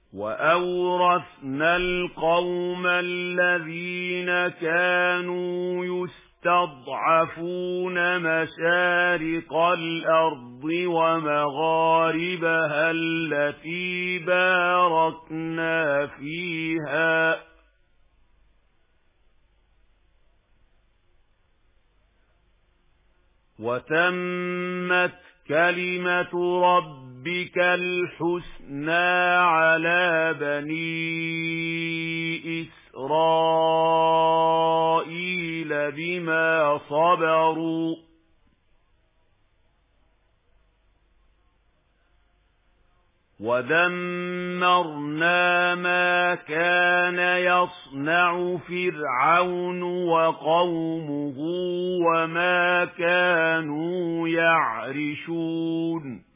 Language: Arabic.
وَأَوْرَثْنَا الْقَوْمَ الَّذِينَ كَانُوا يُسْتَضْعَفُونَ مَشَارِقَ الْأَرْضِ وَمَغَارِبَهَا الَّتِي بَارَكْنَا فِيهَا وَتَمَّتْ كَلِمَةُ رَبِّكَ الْحُسْنَىٰ عَلَىٰ بَنِي إِسْرَائِيلَ بِمَا صَبَرُوا وَدَمَّرْنَا مَا كَانَ يَصْنَعُ فِرْعَوْنُ وَقَوْمُهُ وَمَا كَانُوا يَعْرِشُونَ